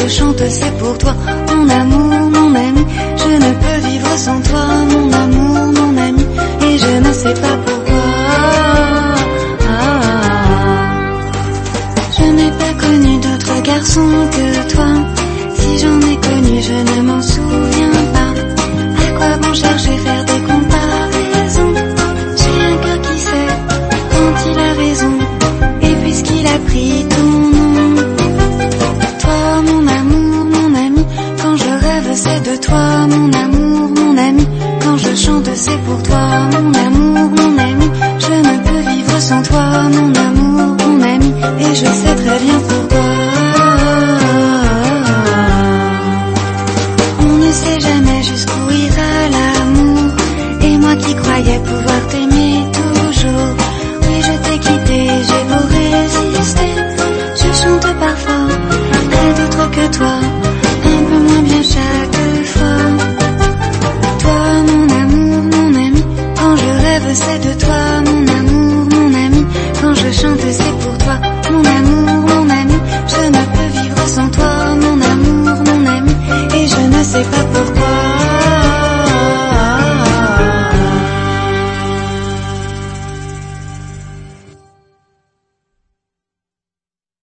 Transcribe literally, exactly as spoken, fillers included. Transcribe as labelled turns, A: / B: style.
A: je chante c'est pour toi, mon amour, mon ami. Je ne peux vivre sans toi, mon amour, mon ami. Et je ne sais pas pourquoi. Je n'ai pas connu d'autre garçon que toi. Si j'en ai connu, je ne m'en souviens pas. À quoi bon chercher, faire des comparaisons? J'ai un cœur qui sait quand il a raison. Et puisqu'il a pris ton nom, toi mon amour, mon ami. Quand je rêve c'est de toi, mon amour, mon ami. Quand je chante c'est pour toi, mon amour, mon ami. Je ne peux vivre sans toi, mon amour, mon ami. Et je sais très bien pourquoi. On ne sait jamais jusqu'où ira l'amour. Et moi qui croyais pouvoir t'aimer toujours, oui je t'ai quitté, j'ai beau résister. Je chante parfois à d'autres que toi, un peu moins bien chaque fois. Toi mon amour, mon ami. Quand je rêve c'est de toi, mon amour, mon ami. Quand je chante c'est pour toi, mon amour, mon ami. Je ne peux vivre sans toi, mon amour, mon ami. Et je ne sais pas pourquoi.